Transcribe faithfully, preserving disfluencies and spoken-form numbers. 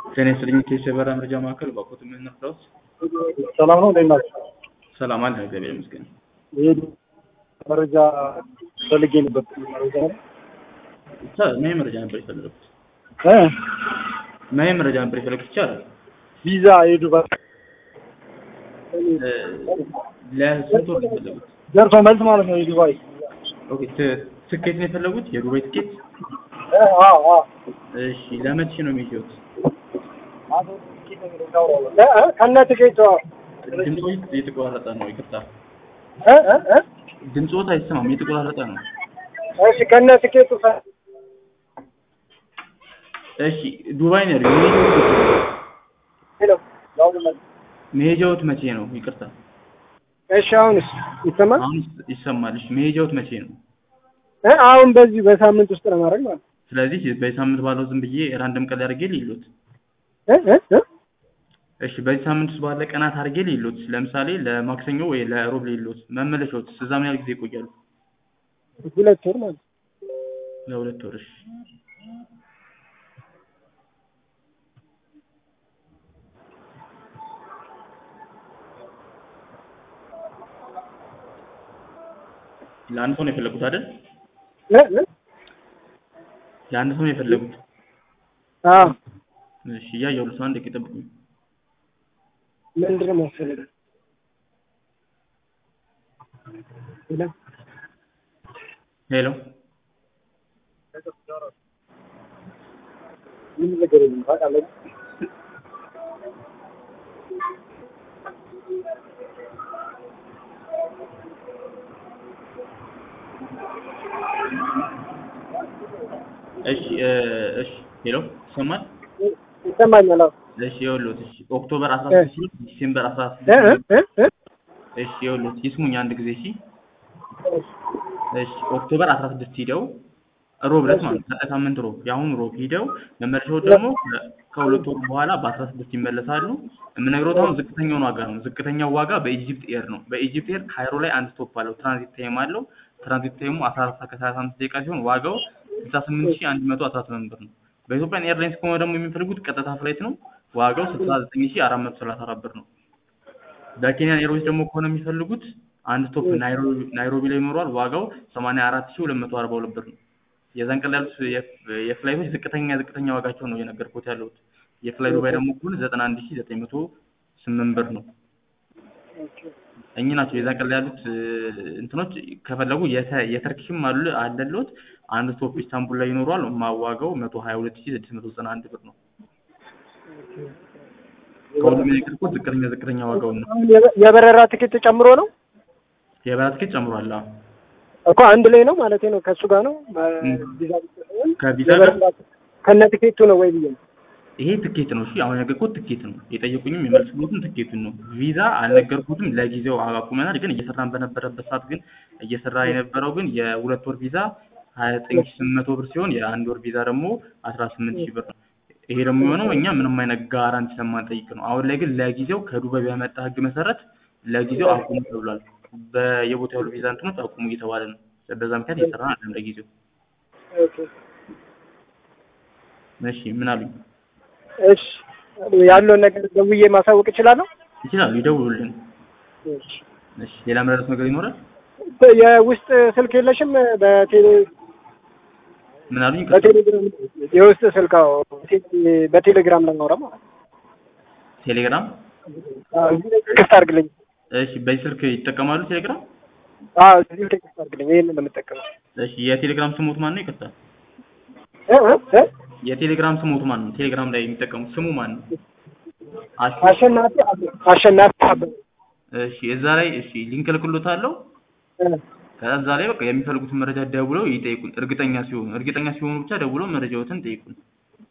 ጤና ይስጥልኝ ከሸበራ መረጃ ማዕከል ባኮት ምን ነበር? ሰላም ነው እንዴት ናችሁ? ሰላም አለ እግዚአብሔር ይመስገን። ይሄ መረጃ ፈልጌ ነበር። መረጃ ታ ምን መረጃ ነበር የፈለጉት? እ ምን መረጃ ነበር የፈለጉት? ይቻላል ቪዛ የዱባይ ለስንት ወር የፈለጉት? ደርሶ መልስ ማለት ነው የዱባይ። ኦኬ ትኬት ነው የፈለጉት? የዱባይ ትኬት? አዎ አዎ። እሺ ለመቼ ነው የሚሄዱት? ከነ ትኬቱ ድምፁ እየተቆራረጠ ነው ይቅርታ። እ እ ድምፁ አይሰማም እየተቆራረጠ ነው። እሺ ከነ ትኬቱ እሺ ዱባይ ነው ሄሎ መሄጃውት መቼ ነው? ይቅርታ። እሺ አሁንስ ይሰማል? አሁን ይሰማል። እሺ መሄጃውት መቼ ነው? እ አሁን በዚህ በሳምንት ውስጥ ነው ማድረግ ማለት። ስለዚህ በሳምንት ባለው ዝም ብዬ ራንደም ቀን አድርጌ ልይሉት። እ እ እሺ በዚህ ሳምንት ውስጥ ባለ ቀናት አድርጌ ልይሉት። ለምሳሌ ለማክሰኞ ወይ ለሮብ ልይሉት። መመለሻው እዛ ምን ያህል ጊዜ ይቆያሉ? ሁለት ወር ማለት ለሁለት ወር። እሺ ለአንድ ሰው ነው የፈለጉት አይደል? እ እ ለአንድ ሰው ነው የፈለጉት? አዎ። እሺ ያየው ልጅ አንድ ደቂቃ ጠብቁኝ። ምንድነው የሚያስፈልገው? ሄሎ ሄሎ ምን ነገር ነው ታውቃለህ? እሺ እሺ ሄሎ ይሰማል? ይሰማኛል። እሺ ይኸውልዎት እሺ ኦክቶበር አስራ ስድስት ዲሴምበር አስራ ስድስት እ እ እሺ ይኸውልዎት ይስሙኝ አንድ ጊዜ እሺ እሺ ኦክቶበር አስራ ስድስት ሂደው ሮብ ዕለት ማለት ነው ሳምንት ሮብ ያሁን ሮብ ሂደው መመለሻው ደግሞ ከሁለት ወር በኋላ በአስራ ስድስት ይመለሳሉ። የምነግረው አሁን ዝቅተኛውን ዋጋ ነው። ዝቅተኛው ዋጋ በኢጂፕት ኤር ነው። በኢጂፕት ኤር ካይሮ ላይ አንድ ስቶፕ አለው። ትራንዚት ታይም አለው። ትራንዚት ታይሙ አስራ አራት ሰዓት ከሰላሳ አምስት ደቂቃ ሲሆን ዋጋው ስልሳ ስምንት ሺህ አንድ መቶ አስራ ስምንት ብር ነው። በኢትዮጵያን ኤርላይንስ ከሆነ ደግሞ የሚፈልጉት ቀጥታ ፍላይት ነው። ዋጋው ስልሳ ዘጠኝ ሺህ አራት መቶ ሰላሳ አራት ብር ነው። በኬንያን ኤርዌይስ ደግሞ ከሆነ የሚፈልጉት አንድ ስቶፕ ናይሮቢ ናይሮቢ ላይ ይኖራል። ዋጋው ሰማንያ አራት ሺህ ሁለት መቶ አርባ ሁለት ብር ነው። የዛን ቀን ያሉት የፍላይቶች ዝቅተኛ ዝቅተኛ ዋጋቸው ነው እየነገርኩት ያለሁት። የፍላይ ዱባይ ደግሞ ከሆነ ዘጠና አንድ ሺህ ዘጠኝ መቶ ስምንት ብር ነው። እኚህ ናቸው የዛን ቀን ያሉት እንትኖች። ከፈለጉ የተርኪሽም አሉ አለሎት አንድ ስቶፕ ኢስታንቡል ላይ ይኖራል። ማዋጋው መቶ ሀያ ሁለት ሺህ ስድስት መቶ ዘጠና አንድ ብር ነው። ከሁሉም የነገርኩት ዝቅተኛ ዝቅተኛ ዋጋው ነው። የበረራ ትኬት ጨምሮ ነው? የበረራ ትኬት ጨምሯል። አዎ እኮ አንድ ላይ ነው ማለት ነው። ከሱ ጋር ነው ቪዛ ከቪዛ ጋር ከነ ትኬቱ ነው ወይ ብዬ ነው። ይሄ ትኬት ነው። እሺ አሁን ያገርኩት ትኬት ነው። የጠየቁኝም የመልሱልኝም ትኬቱን ነው። ቪዛ አልነገርኩትም። ለጊዜው አቁመናል። ግን እየሰራን በነበረበት ሰዓት ግን እየሰራ የነበረው ግን የሁለት ወር ቪዛ ሀያ ዘጠኝ ሺህ ስምንት መቶ ብር ሲሆን የአንድ ወር ቪዛ ደግሞ አስራ ስምንት ሺህ ብር ነው። ይሄ ደግሞ የሆነው እኛ ምንም አይነት ጋራንቲ ስለማንጠይቅ ነው። አሁን ላይ ግን ለጊዜው ከዱባይ በመጣ ህግ መሰረት ለጊዜው አቁሙ ተብሏል። በየቦታው ያሉ ቪዛ እንትኖች አቁሙ እየተባለ ነው። በዛ ምክንያት እየሰራን አይደለም ለጊዜው። ኦኬ እሺ ምን አሉኝ? እሺ ያለውን ነገር ደውዬ ማሳወቅ እችላለሁ? ይችላሉ፣ ይደውሉልን። እሺ እሺ ሌላ ምረጥ ነገር ይኖራል? የውስጥ ስልክ የለሽም? በቴሌ ምን አሉኝ? በቴሌግራም የውስጥ ስልካው በቴሌግራም ለማውራ ማለት ቴሌግራም ክፍት አድርግልኝ። እሺ በዚህ ስልክ ይጠቀማሉ ቴሌግራም? አዎ እዚህ ክፍት አድርግልኝ። ይሄንን ነው የምጠቀመው። እሺ የቴሌግራም ስሙት ማን ነው? ይከታል እ እ የቴሌግራም ስሙት ማን ነው? ቴሌግራም ላይ የሚጠቀሙት ስሙ ማን ነው? አሸናፊ አሸናፊ አበበ። እሺ እዛ ላይ እሺ ሊንክ ልክሎታለሁ። ከዛ ላይ በቃ የሚፈልጉትን መረጃ ደውለው ይጠይቁን። እርግጠኛ ሲሆኑ እርግጠኛ ሲሆኑ ብቻ ደውለው መረጃዎትን ጠይቁን።